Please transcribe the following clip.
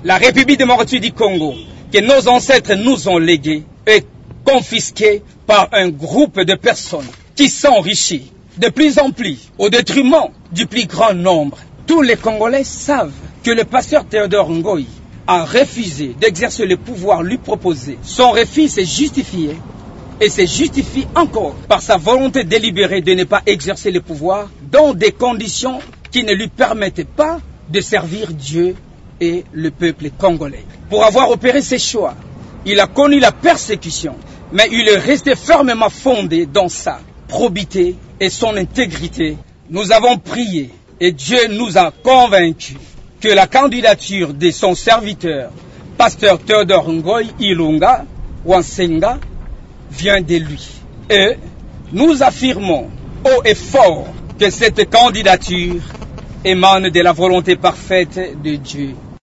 La République démocratique du Congo, que nos ancêtres nous ont léguée, est confisquée par un groupe de personnes qui s'enrichit de plus en plus au détriment du plus grand nombre. Tous les Congolais savent que le pasteur Théodore Ngoï a refusé d'exercer le pouvoir lui proposé. Son refus s'est justifié et se justifie encore par sa volonté délibérée de ne pas exercer le pouvoir dans des conditions qui ne lui permettaient pas de servir Dieu et le peuple congolais. Pour avoir opéré ses choix, il a connu la persécution, mais il est resté fermement fondé dans sa probité et son intégrité. Nous avons prié et Dieu nous a convaincus que la candidature de son serviteur, pasteur Théodore Ngoï Ilunga Wansenga, vient de lui. Et nous affirmons haut et fort que cette candidature émane de la volonté parfaite de Dieu.